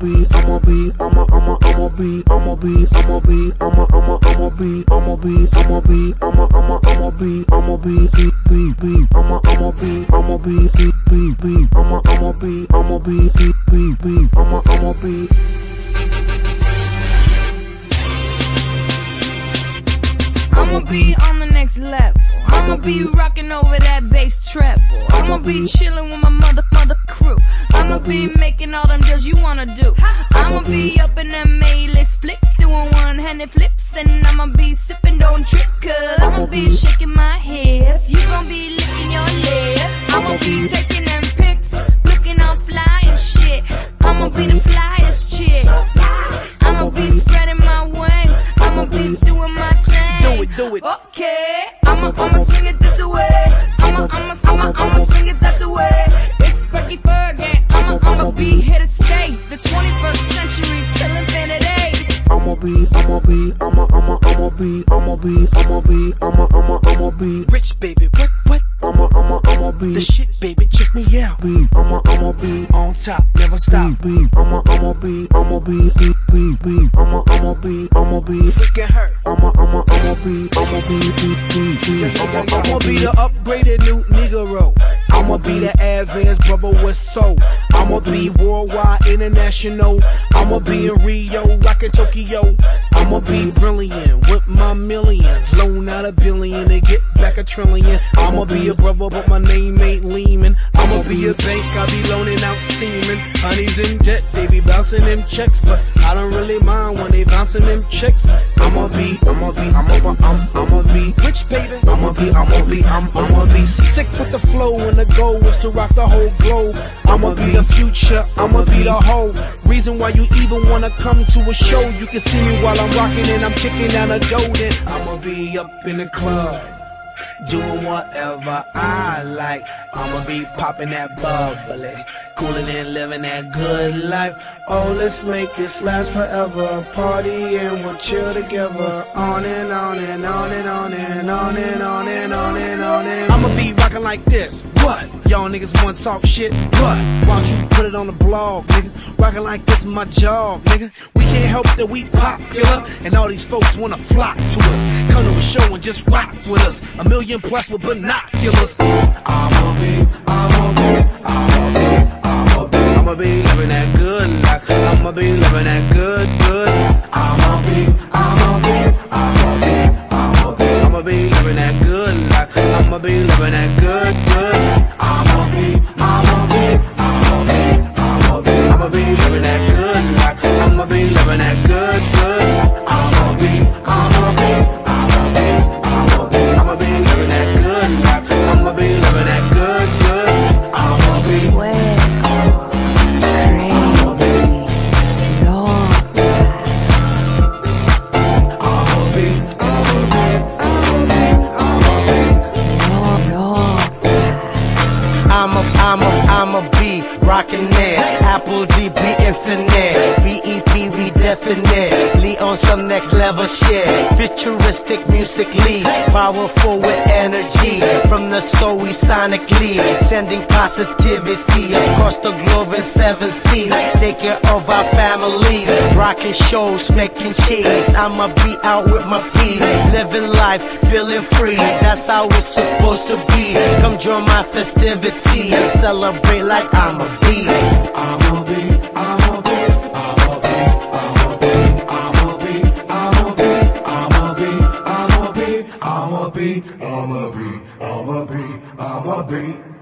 be, I'ma be, I'ma be, I'ma be, I'ma be, I'ma be, I'ma be, I'ma be, I'ma be, I'ma be, be, I'ma be, I'ma be, be, I'ma be, I'ma be, be, I'ma be. I'ma be on the next level. I'ma be rocking over that bass treble. I'ma be chilling with my mother crew. I'ma be making all them deals you wanna do. I'ma be up in them A-list flicks, doing one-handed flips, and I'ma be sipping, don't trip, cause I'ma be shaking my hips. You gon' be licking your lips. I'ma be taking them pics, looking all fly and shit. I'ma be the flyest chick. I'ma be spreading my wings. I'ma be doing my thing. Do it. Okay, I'ma swing it this way. I'ma swing it that way. It's Fergie Fergie. I'ma be here to stay. The 21st century till infinity. I'ma be Rich baby, what? I'ma be The shit baby, check me out. I'ma be On top, never stop. I'ma be Freaking hurt. I'ma be I'ma be the upgraded new Negro. I'ma be the advanced brother with soul. I'ma be worldwide, international. I'ma be in Rio, rockin' Tokyo. I'ma be brilliant with my millions. Loan out $1 billion to get back $1 trillion. I'ma be a brother, but my name ain't Lehman. I'ma be a bank, I be loaning out semen. Honeys in debt, they be bouncing them checks, but I don't really mind when they bouncing them checks. I'ma be rich, baby. I'ma be sick with the flow, and the goal is to rock the whole globe. I'ma be the future, I'ma be the whole reason why you even wanna come to a show. You can see me while I'm rocking and I'm kicking down a dough. Then I'ma be up in the club, doing whatever I like. I'ma be popping that bubbly, cooling and living that good life. Oh, let's make this last forever. Party and we'll chill together. On and on and on and on and on and on and on and on and I'ma be rocking like this. What? Y'all niggas wanna talk shit? What? Why don't you put it on the blog, nigga? Rocking like this is my job, nigga. We can't help that we popular, and all these folks wanna flock to us. Come to a show and just rock with us. 1 million plus with binoculars. I'ma be living that good life. I'ma be living that good. I'ma be living that good life. I'ma be living that good. I'ma be living that good life. I'ma be living that good. I'ma be living that good life. I'ma be living that good. I'ma be. I'ma be rockin' there. Apple DB infinite. BEP we definitely on some next level shit. Futuristic musically, powerful with energy. From the soul we sonically sending positivity across the globe in 7 seas. Take care of our families, rocking shows, making cheese. I'ma be out with my peas, living life, feeling free. That's how it's supposed to be. Come join my festivity and celebrate like I'ma be. I'ma be. I'ma be.